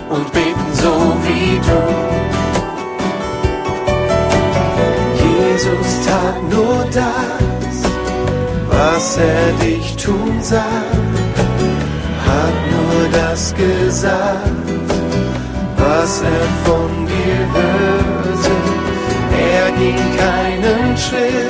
und beten so wie du. Jesus tat nur das, was er dich tun sah, hat nur das gesagt, was er von dir hörte. Er ging keinen Schritt